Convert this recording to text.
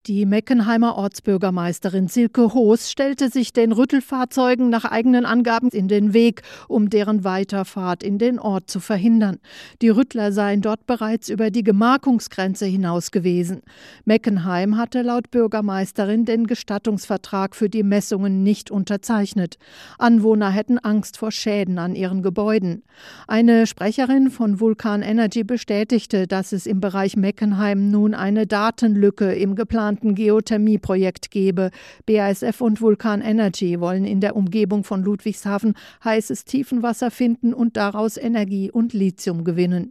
Die Meckenheimer Ortsbürgermeisterin Silke Hoos stellte sich den Rüttelfahrzeugen nach eigenen Angaben in den Weg, um deren Weiterfahrt in den Ort zu verhindern. Die Rüttler seien dort bereits über die Gemarkungsgrenze hinaus gewesen. Meckenheim hatte laut Bürgermeisterin den Gestattungsvertrag für die Messungen nicht unterzeichnet. Anwohner hätten Angst vor Schäden an ihren Gebäuden. Eine Sprecherin von Vulcan Energy bestätigte, dass es im Bereich Meckenheim nun eine Datenlücke im geplanten Geothermieprojekt gebe. BASF und Vulcan Energy wollen in der Umgebung von Ludwigshafen heißes Tiefenwasser finden und daraus Energie und Lithium gewinnen.